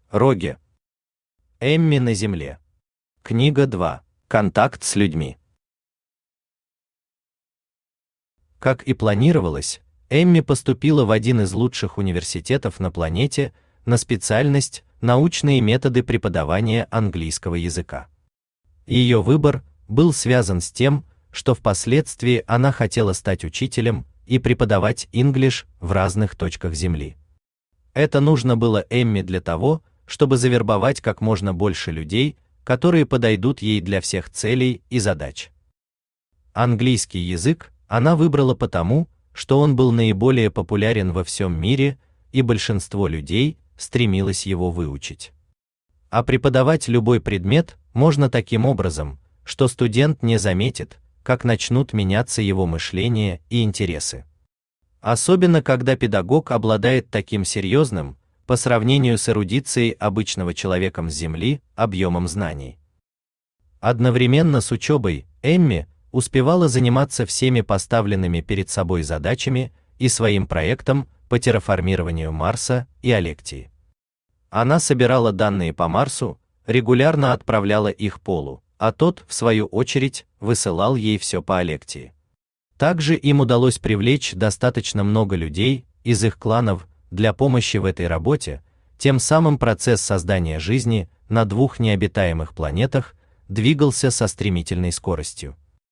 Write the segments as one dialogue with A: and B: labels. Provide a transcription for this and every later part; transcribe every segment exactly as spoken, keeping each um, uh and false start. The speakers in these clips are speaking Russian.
A: Роге. Эмми на земле. Книга два. Контакт с людьми. Как и планировалось, Эмми поступила в один из лучших университетов на планете на специальность «Научные методы преподавания английского языка». Ее выбор был связан с тем, что впоследствии она хотела стать учителем и преподавать English в разных точках Земли. Это нужно было Эмми для того, чтобы завербовать как можно больше людей, которые подойдут ей для всех целей и задач. Английский язык она выбрала потому, что он был наиболее популярен во всем мире, и большинство людей стремилось его выучить. А преподавать любой предмет можно таким образом, что студент не заметит, как начнут меняться его мышление и интересы. Особенно когда педагог обладает таким серьезным, по сравнению с эрудицией обычного человеком с земли, объемом знаний. Одновременно с учебой Эмми успевала заниматься всеми поставленными перед собой задачами и своим проектом по терраформированию Марса и Алектии. Она собирала данные по Марсу, регулярно отправляла их Полу, а тот, в свою очередь, высылал ей все по Алектии. Также им удалось привлечь достаточно много людей из их кланов для помощи в этой работе, тем самым процесс создания жизни на двух необитаемых планетах двигался со стремительной скоростью.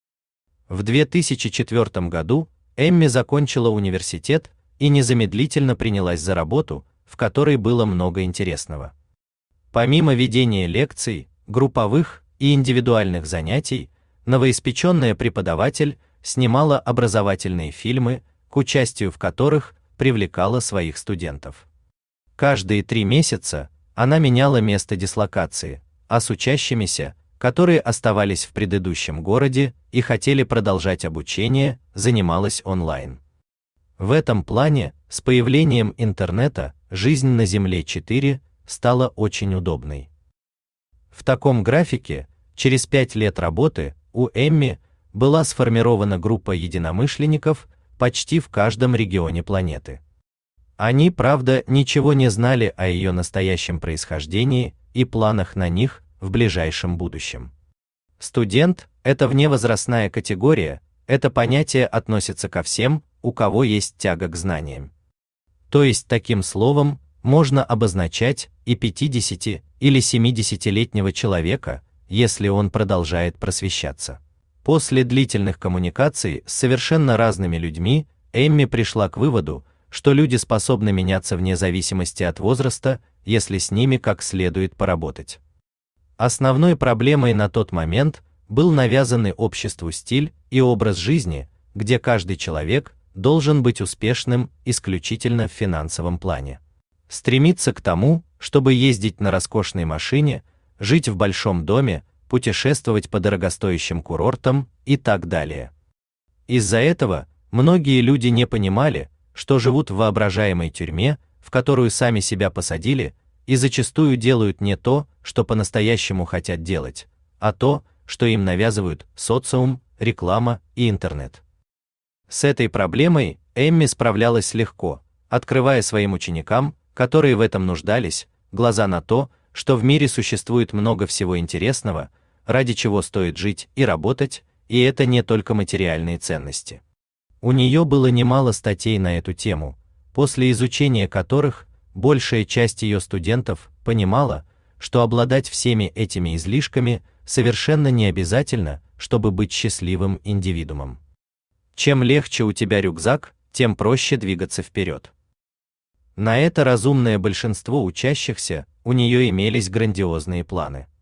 A: В две тысячи четвёртом году Эмми закончила университет и незамедлительно принялась за работу, в которой было много интересного. Помимо ведения лекций, групповых и индивидуальных занятий, новоиспеченная преподаватель снимала образовательные фильмы, к участию в которых привлекала своих студентов. Каждые три месяца она меняла место дислокации, а с учащимися, которые оставались в предыдущем городе и хотели продолжать обучение, занималась онлайн. В этом плане, с появлением интернета, жизнь на Земле четыре стала очень удобной. В таком графике, через пять лет работы, у Эмми была сформирована группа единомышленников почти в каждом регионе планеты. Они, правда, ничего не знали о ее настоящем происхождении и планах на них в ближайшем будущем. Студент – это вневозрастная категория, это понятие относится ко всем, у кого есть тяга к знаниям. То есть таким словом можно обозначать и пятидесяти- или семидесятилетнего человека, если он продолжает просвещаться. После длительных коммуникаций с совершенно разными людьми, Эмми пришла к выводу, что люди способны меняться вне зависимости от возраста, если с ними как следует поработать. Основной проблемой на тот момент был навязанный обществу стиль и образ жизни, где каждый человек должен быть успешным исключительно в финансовом плане. Стремиться к тому, чтобы ездить на роскошной машине, жить в большом доме, путешествовать по дорогостоящим курортам и так далее. Из-за этого многие люди не понимали, что живут в воображаемой тюрьме, в которую сами себя посадили, и зачастую делают не то, что по-настоящему хотят делать, а то, что им навязывают социум, реклама и интернет. С этой проблемой Эмми справлялась легко, открывая своим ученикам, которые в этом нуждались, глаза на то, что в мире существует много всего интересного, ради чего стоит жить и работать, и это не только материальные ценности. У нее было немало статей на эту тему, после изучения которых большая часть ее студентов понимала, что обладать всеми этими излишками совершенно не обязательно, чтобы быть счастливым индивидуумом. Чем легче у тебя рюкзак, тем проще двигаться вперед. На это разумное большинство учащихся у нее имелись грандиозные планы.